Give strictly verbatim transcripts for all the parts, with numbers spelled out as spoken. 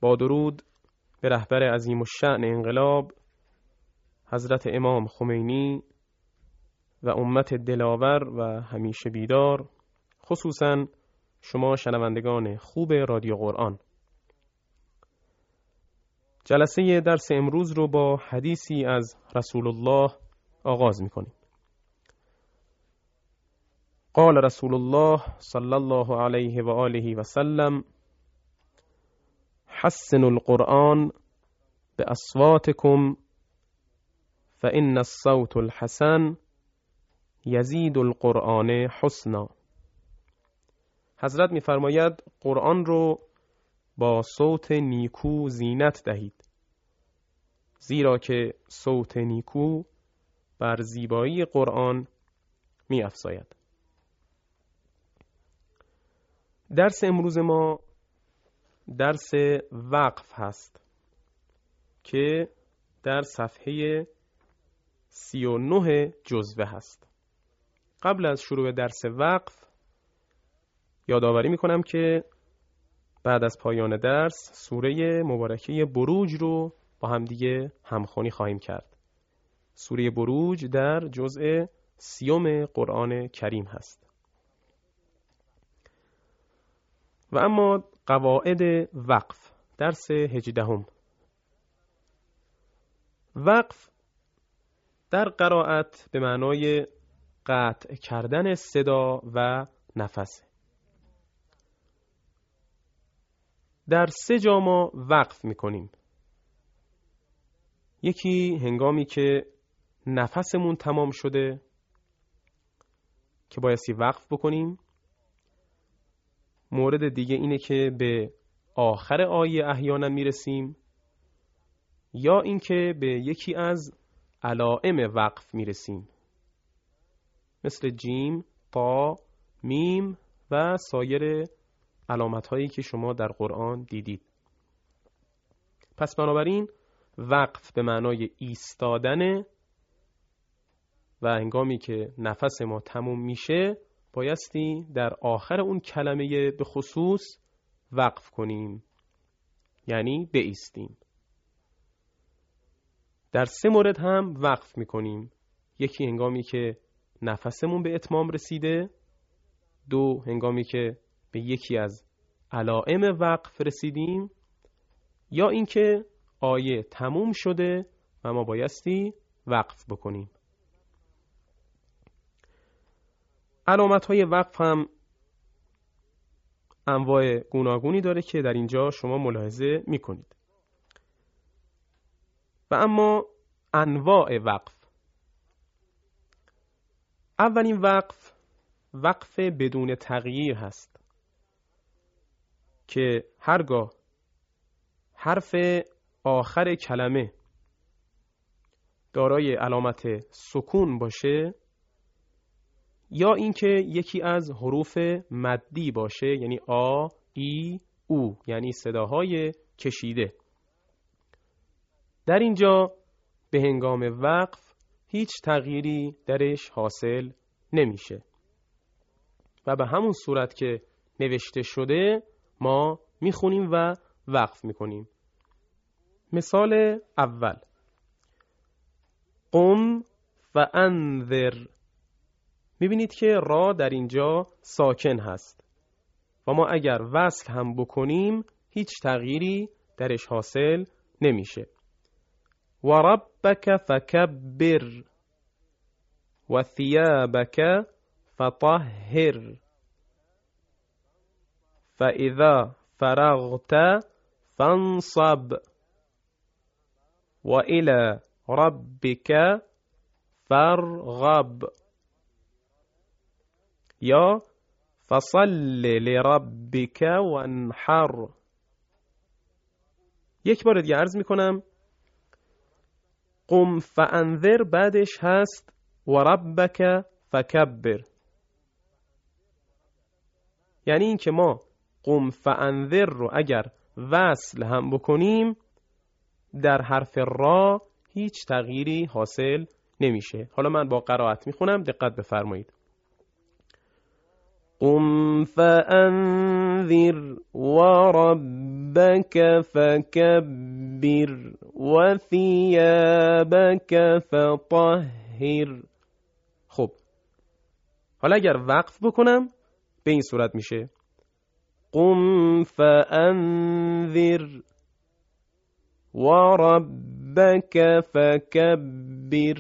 با درود به رهبر عظیم الشأن انقلاب حضرت امام خمینی و امت دلاور و همیشه بیدار، خصوصا شما شنوندگان خوب رادیو قرآن. جلسه درس امروز رو با حدیثی از رسول الله آغاز می‌کنیم. قال رسول الله صلی الله علیه و آله و سلم: حسنوا القرآن باصواتکم فإن الصوت الحسن یزید القرآن حسنا. حضرت می‌فرماید قرآن رو با صوت نیکو زینت دهید، زیرا که صوت نیکو بر زیبایی قرآن می‌افزاید. درس امروز ما درس وقف هست که در صفحه سی و نه جزوه هست. قبل از شروع درس وقف یادآوری می‌کنم که بعد از پایان درس سوره مبارکه بروج رو با هم دیگه همخوانی خواهیم کرد. سوره بروج در جزء سیوم قرآن کریم هست. و اما قواعد وقف، درس هجدهم. وقف در قرائت به معنای قطع کردن صدا و نفس. در سه جا ما وقف میکنیم. یکی هنگامی که نفسمون تمام شده که بایستی وقف بکنیم. مورد دیگه اینه که به آخر آیه احیانا میرسیم، یا اینکه به یکی از علائم وقف میرسیم، مثل جیم، تا، میم و سایر علامت هایی که شما در قرآن دیدید. پس بنابراین وقف به معنای ایستادن و هنگامی که نفس ما تموم میشه بایستی در آخر اون کلمه به خصوص وقف کنیم، یعنی بایستیم. در سه مورد هم وقف میکنیم. یکی هنگامی که نفسمون به اتمام رسیده، دو هنگامی که به یکی از علائم وقف رسیدیم، یا اینکه آیه تموم شده و ما بایستی وقف بکنیم. علامت های وقف هم انواع گوناگونی داره که در اینجا شما ملاحظه میکنید. و اما انواع وقف. اولین وقف وقف بدون تغییر هست که هرگاه حرف آخر کلمه دارای علامت سکون باشه، یا اینکه یکی از حروف مدی باشه، یعنی آ، ای، او، یعنی صداهای کشیده. در اینجا به هنگام وقف هیچ تغییری درش حاصل نمیشه و به همون صورت که نوشته شده ما میخونیم و وقف میکنیم. مثال اول: قم فانذر. میبینید که را در اینجا ساکن هست و ما اگر وصل هم بکنیم هیچ تغییری درش حاصل نمیشه. و ربک فکبر و ثیابک فطهر فاذا فرغت فانصب و الی ربک فارغب، یا فصل لربک وانحر. یک بار دیگه عرض میکنم: قم فانذر بعدش هست و ربک فکبر، یعنی این که ما قم فانذر رو اگر وصل هم بکنیم در حرف را هیچ تغییری حاصل نمیشه. حالا من با قرائت میخونم، دقت بفرمایید. قم فأنذر وربك فكبر وثيابك فطهر. خب حالا اگر وقف بکنم به این صورت میشه قم فأنذر وربک فکبر.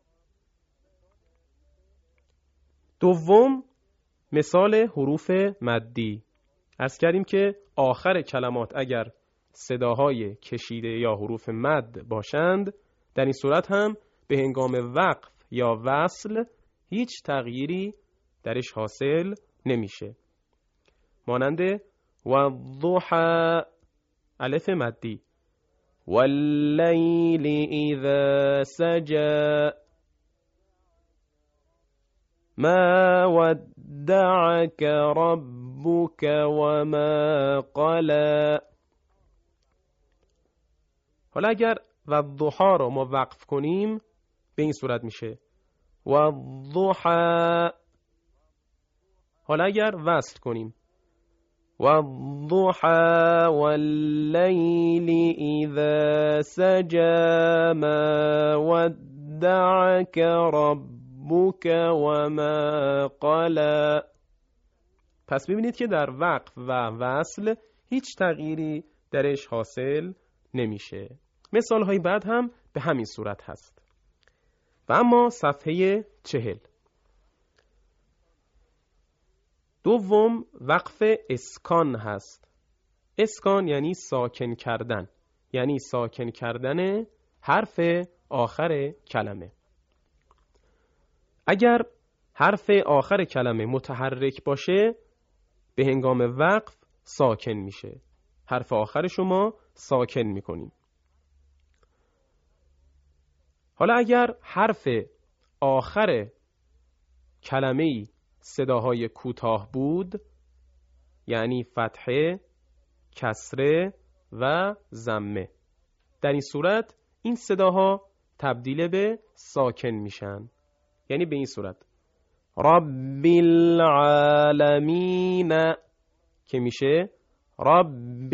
دوم مثال حروف مدی. عرض کردیم که آخر کلمات اگر صداهای کشیده یا حروف مد باشند در این صورت هم به هنگام وقف یا وصل هیچ تغییری درش حاصل نمیشه. مانند والضحى الف مدی، واللیل اذا سجى، ما ودعك ربك وما قلى. حالا اگر والضحى رو ما وقف کنیم به این صورت میشه والضحى. حالا اگر وصل کنیم والضحى واللیل اذا سجى، ما ودعك ربك وما قلى. پس ببینید که در وقف و وصل هیچ تغییری درش حاصل نمیشه. مثال های بعد هم به همین صورت هست. و اما صفحه چهل. دوم وقف اسکان هست. اسکان یعنی ساکن کردن، یعنی ساکن کردن حرف آخر کلمه. اگر حرف آخر کلمه متحرک باشه به هنگام وقف ساکن میشه. حرف آخر شما ساکن میکنیم. حالا اگر حرف آخر کلمه‌ای صداهای کوتاه بود یعنی فتحه، کسره و ضمه، در این صورت این صداها تبدیل به ساکن میشن. یعنی به این صورت رب العالمین که میشه رب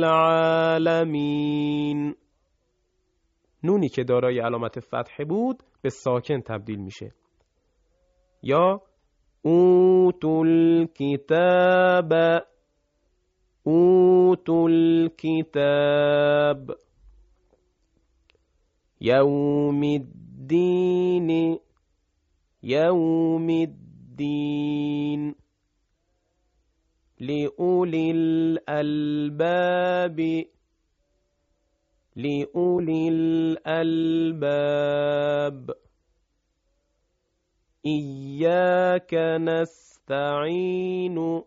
العالمین. نونی که دارای علامت فتحه بود به ساکن تبدیل میشه. یا اوتوا الکتاب، اوتوا الکتاب. یوم الدین، یوم الدین. لأولی الألباب، لأولی الألباب. إياك نستعين،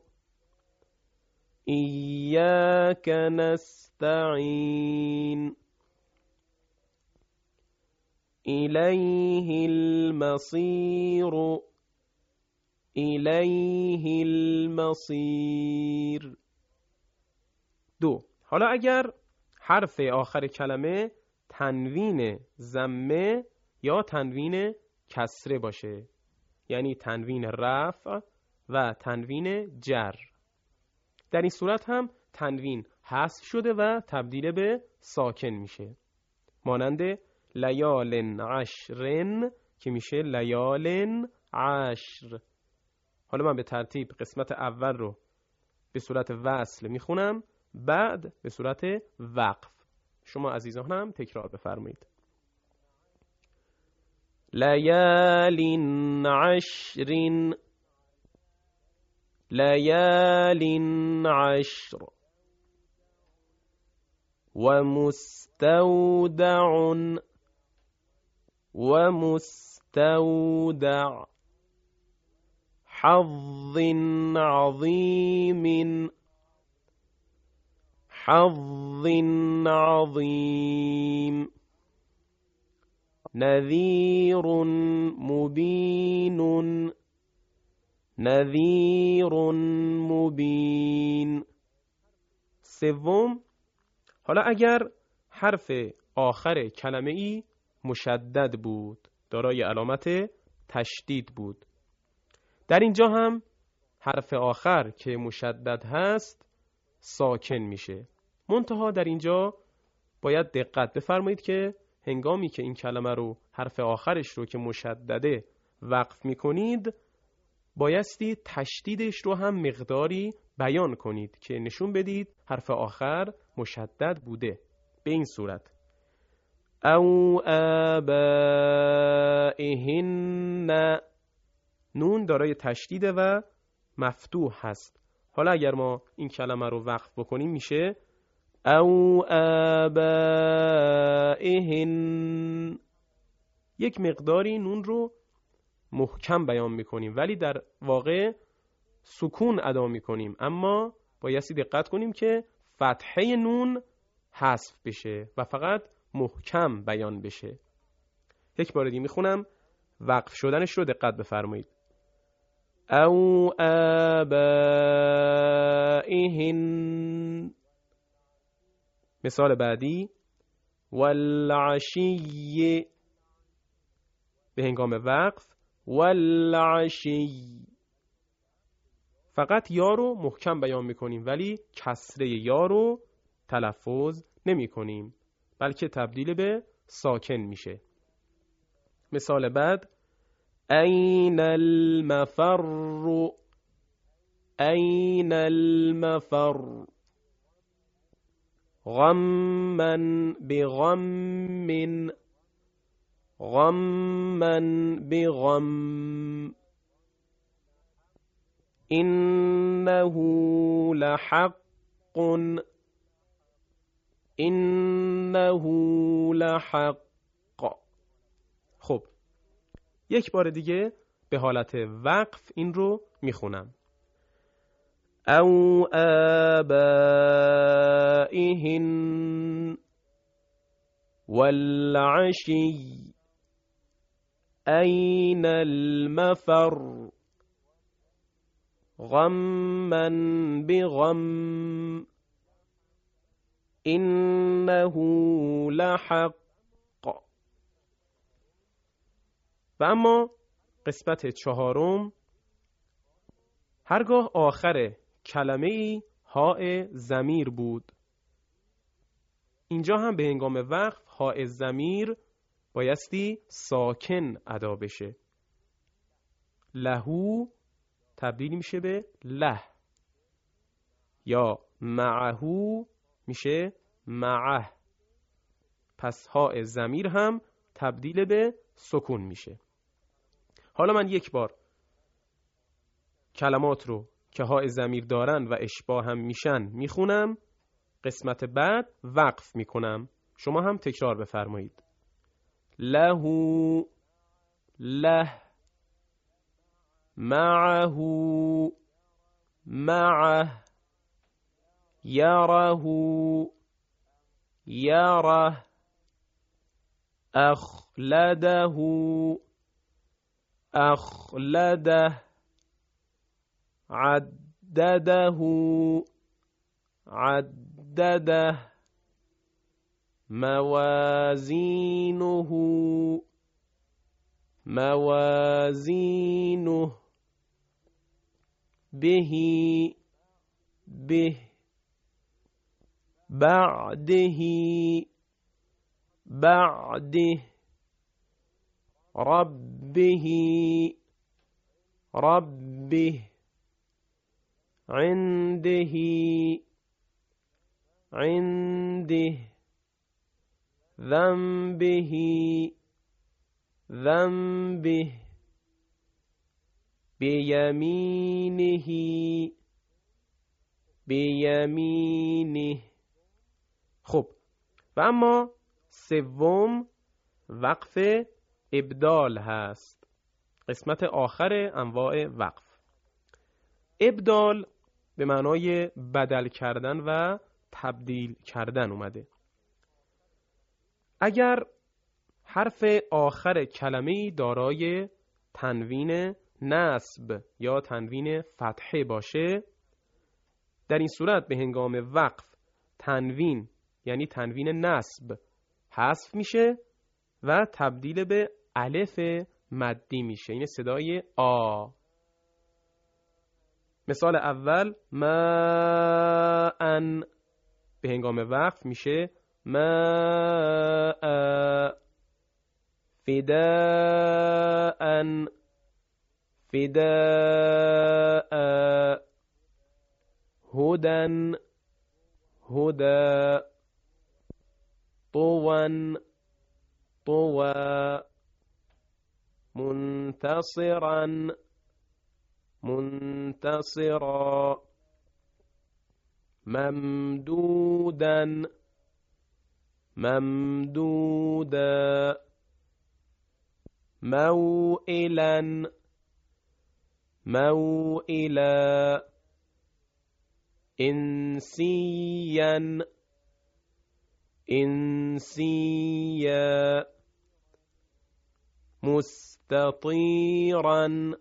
إياك نستعين. إليه المصير، إليه المصير. دو. حالا اگر حرف آخر کلمه تنوین ضمه یا تنوین کسره باشه یعنی تنوین رفع و تنوین جر، در این صورت هم تنوین حذف شده و تبدیل به ساکن میشه. مانند لیال عشرن که میشه لیال عشر. حالا من به ترتیب قسمت اول رو به صورت وصل میخونم، بعد به صورت وقف. شما عزیزانم تکرار بفرمایید. لیال عشر، لیال عشر. ومستودع، ومستودع. حظ عظيم، حظ عظيم. نذير مبين، نذير مبين. سوم، حالا اگر حرف آخر کلمه ای مشدد بود، دارای علامت تشدید بود، در اینجا هم حرف آخر که مشدد هست ساکن میشه. منتها در اینجا باید دقت بفرمایید که هنگامی که این کلمه رو حرف آخرش رو که مشدده وقف میکنید بایستی تشدیدش رو هم مقداری بیان کنید که نشون بدید حرف آخر مشدد بوده. به این صورت او آبائهن، نون دارای تشدیده و مفتوح هست. حالا اگر ما این کلمه رو وقف بکنیم میشه او آبائهن. یک مقداری نون رو محکم بیان میکنیم ولی در واقع سکون ادا میکنیم، اما بایستی دقت کنیم که فتحه نون حذف بشه و فقط محکم بیان بشه. یک بار دیگه میخونم، وقف شدنش رو دقت بفرمایید. او آبائهن. مثال بعدی والعشی، به هنگام وقف والعشی فقط یا رو محکم بیان میکنیم ولی کسره یا رو تلفظ نمی کنیم بلکه تبدیل به ساکن میشه. مثال بعد این المفر، این المفر، غمن بغم، غمن بغم، إنه لحق، إنه لحق. خب یک بار دیگه به حالت وقف این رو میخونم. او آبائهن والعشی أين المفر، غمن بغم، إنه لحق. و اما قسمت چهارم، هرگاه آخر کلمه ای هاء ضمیر بود، اینجا هم به هنگام وقف هاء ضمیر بایستی ساکن ادا بشه. لهو تبدیل میشه به له، یا معهو میشه معه، پس هاء ضمیر هم تبدیل به سکون میشه. حالا من یک بار کلمات رو که هاء ضمیر دارن و اشباه هم میشن میخونم، قسمت بعد وقف میکنم، شما هم تکرار بفرمایید. لهو، له، معه، معه، یره، یره، اخلده، اخلده، عدده، عدده، موازینه، موازینه، به، به، بعده، بعده، ربه، ربه، عنده، عنده، ذنبه، ذنبه، بیمینه، بیمینه. خب و اما سوم وقف ابدال هست، قسمت آخر انواع وقف. ابدال به معنای بدل کردن و تبدیل کردن اومده. اگر حرف آخر کلمه‌ای دارای تنوین نصب یا تنوین فتحه باشه، در این صورت به هنگام وقف تنوین یعنی تنوین نصب حذف میشه و تبدیل به الف مدی میشه، این صدای آ. مثال اول ماءن به هنگام وقف میشه ماء. فداءن فداء. هدن هدى. طوى طوى. منتصرا منتصرا. ممدودا ممدودا. موئلا موئلا. إنسيا إنسيا. مستطيرا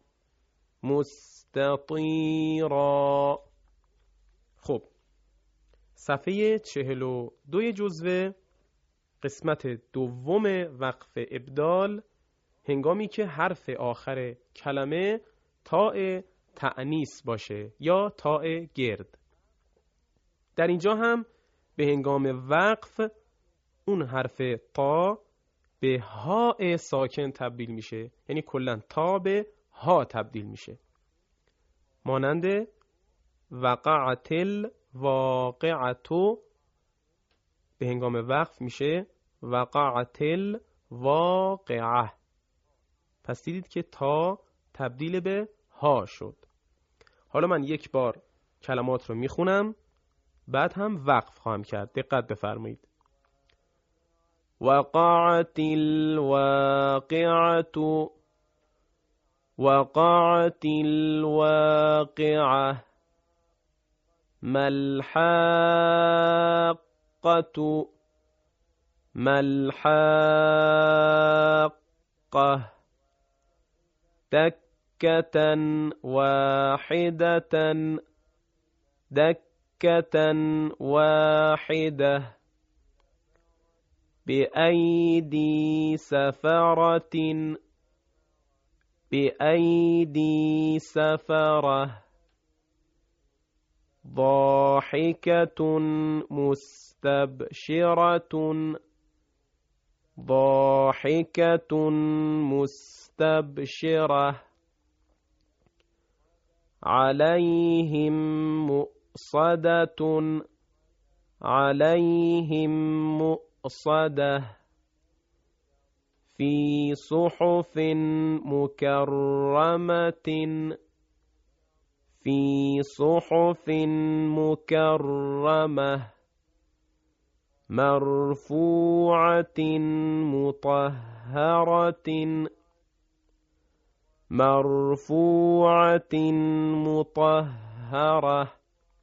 مستطیرا. خب صفحه چهل و دوی جزوه قسمت دوم وقف ابدال، هنگامی که حرف آخر کلمه تاء تأنیث باشه یا تاء گرد. در اینجا هم به هنگام وقف اون حرف تا به ها ساکن تبدیل میشه، یعنی کلا تا به ها تبدیل میشه. مانند وقعت الواقعتو به هنگام وقف میشه وقعت الواقعه. پس دیدید که تا تبدیل به ها شد. حالا من یک بار کلمات رو میخونم، بعد هم وقف خواهم کرد. دقت بفرمایید. وقعت الواقعة وقعت الواقعة. ما الحاقة ما الحاقة. دكة واحدة دكة واحدة. بأيدي سفرة بأيدي سفرة. ضاحكة مستبشرة ضاحكة مستبشرة. عليهم مؤصدة عليهم مؤصدة. في صحف مكرمة في صحف مكرمة. مرفوعة مطهرة مرفوعة مطهرة.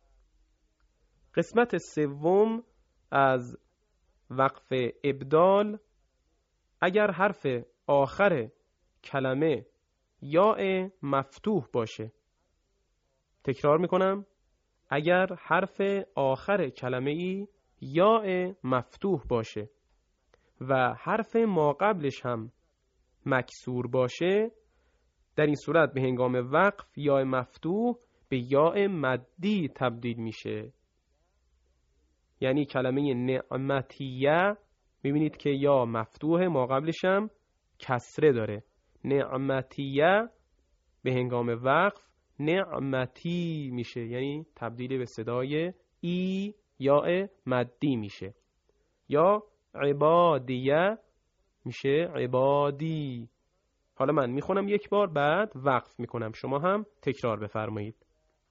قسمت سوم از وقف ابدال، اگر حرف آخر کلمه یاء مفتوح باشه. تکرار میکنم، اگر حرف آخر کلمه ای یاء مفتوح باشه و حرف ما قبلش هم مکسور باشه، در این صورت به هنگام وقف یاء مفتوح به یاء مدی تبدیل میشه. یعنی کلمه نعمتیه میبینید که یا مفتوحه، ما قبلش هم کسره داره. نعمتیه به هنگام وقف نعمتی میشه، یعنی تبدیل به صدای ای یا مدی میشه. یا عبادیه میشه عبادی. حالا من میخونم یک بار، بعد وقف میکنم، شما هم تکرار بفرمایید.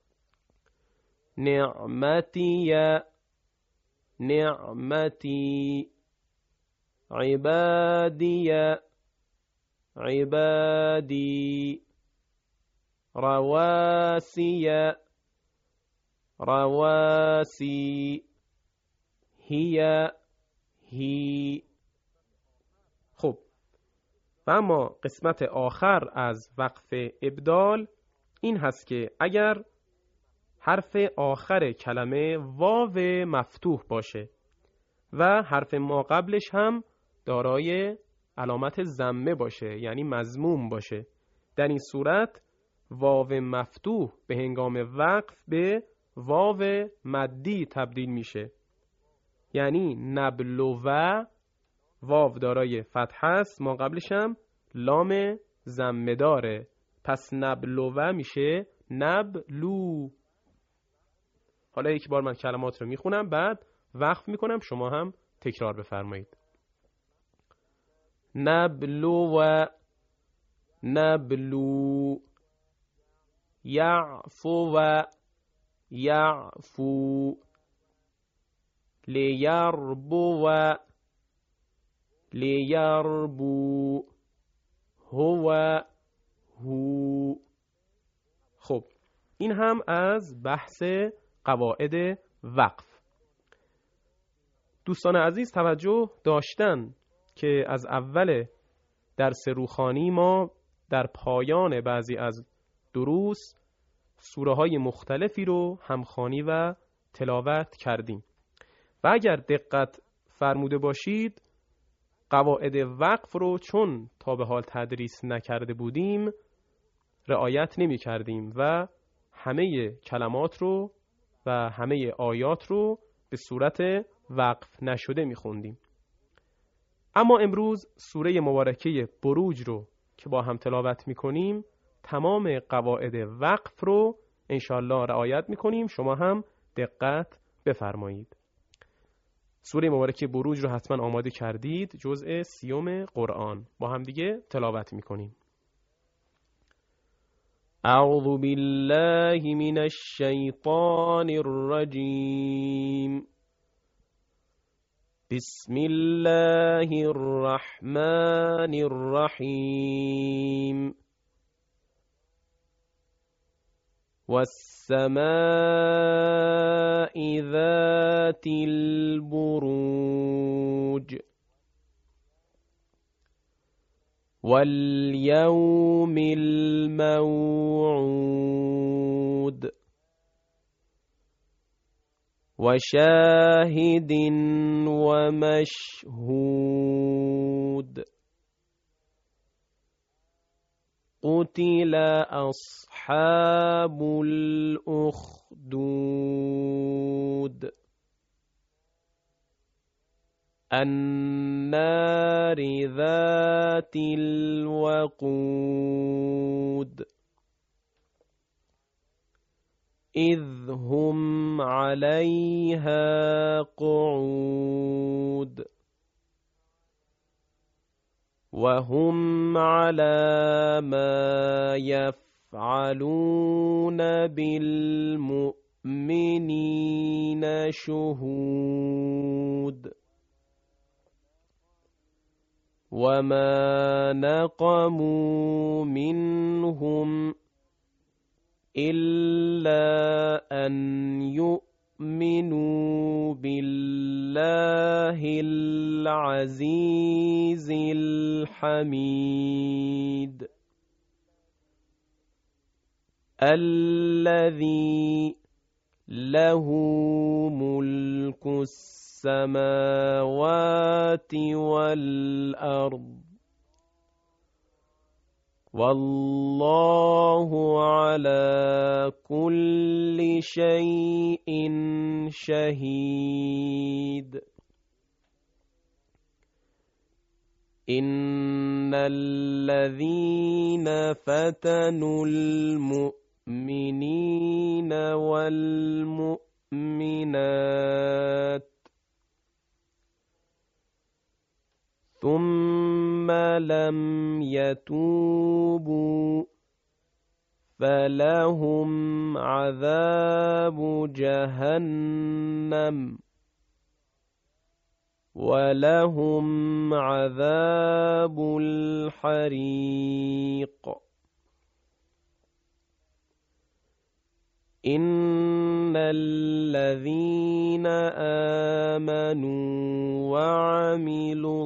نعمتیه نعمتی. عبادی عبادی. رواسی رواسی. هی هی. خب و اما قسمت آخر از وقف ابدال این هست که اگر حرف آخر کلمه واو مفتوح باشه و حرف ما قبلش هم دارای علامت ضمه باشه، یعنی مضموم باشه، در این صورت واو مفتوح به هنگام وقف به واو مدی تبدیل میشه. یعنی نبلوه واو دارای فتحه است، ما قبلش هم لام ضمه داره، پس نبلوه میشه نبلو. حالا یک بار من کلمات رو میخونم بعد وقف میکنم، شما هم تکرار بفرمایید. نبلو نبلو، یعفو یعفو، لیربو لیربو، هو هو. خب این هم از بحث قواعد وقف. دوستان عزیز توجه داشتن که از اول درس روخانی ما در پایان بعضی از دروس سوره های مختلفی رو همخوانی و تلاوت کردیم و اگر دقت فرموده باشید قواعد وقف رو چون تا به حال تدریس نکرده بودیم رعایت نمی کردیم و همه کلمات رو و همه آیات رو به صورت وقف نشده می خوندیم. اما امروز سوره مبارکه بروج رو که با هم تلاوت می کنیم تمام قواعد وقف رو انشالله رعایت می کنیم. شما هم دقت بفرمایید. سوره مبارکه بروج رو حتما آماده کردید، جزء سیوم قرآن. با هم دیگه تلاوت می کنیم. اعوذ بالله من الشیطان الرجیم. بسم الله الرحمن الرحیم. والسماء ذات البروج واليوم الموعود وشاهد ومشهود. قتل أصحاب الأخدود النار ذات الوقود إذ هم عليها قعود وهم على ما يفعلون بالمؤمنين شهود. وما نقموا منهم إلا أن يؤمنوا بالله العزيز الحميد الذي له ملك السماوات والأرض والله على كل شيء شهيد. إن الذين فتنوا المؤمنين والمؤمنات ثم لم يتوبوا فلهم عذاب جهنم ولهم عذاب الحريق. إن الذين آمنوا وعملوا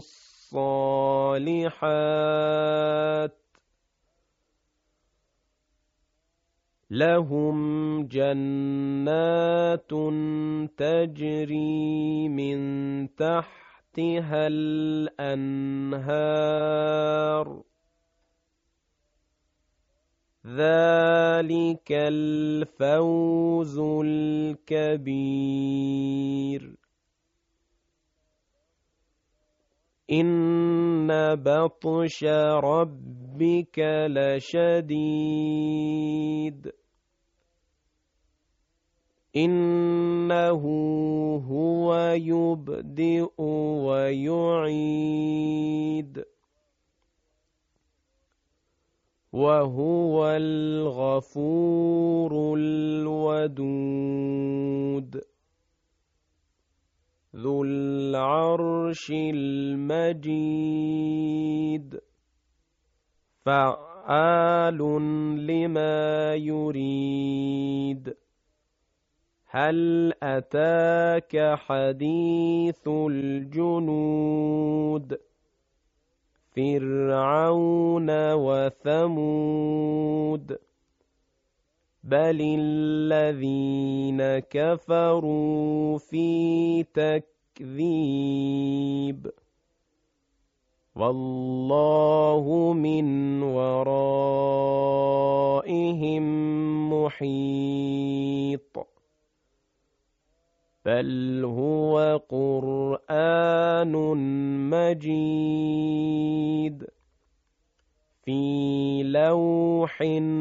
الصالحات لهم جنات تجري من تحتها الأنهار ذلك الفوز الكبير. إن بطش ربك لشديد إنه هو يبدئ ويعيد وهو الغفور الودود ذو العرش المجيد فعال لما يريد. هل أتاك حديث الجنود فرعون وثمود بل الذين كفروا في تكذيب والله من ورائهم محيط. بل هو قرآن مجيد في لوح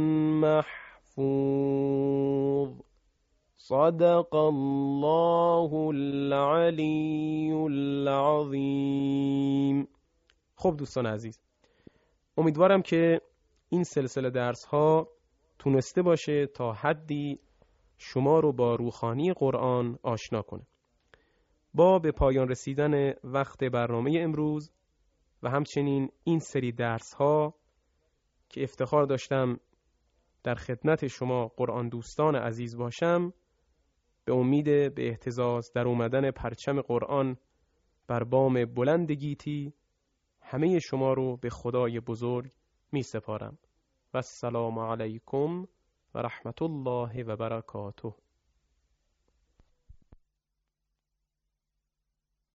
محفوظ. صدق الله العلی العظیم. خب دوستان عزیز، امیدوارم که این سلسله درس ها تونسته باشه تا حدی شما رو با روحانی قرآن آشنا کنه. با به پایان رسیدن وقت برنامه امروز و همچنین این سری درس ها که افتخار داشتم در خدمت شما قرآن دوستان عزیز باشم، به امید به اهتزاز در اومدن پرچم قرآن بر بام بلند گیتی همه شما رو به خدای بزرگ می سپارم و السلام علیکم و رحمت الله و برکاته.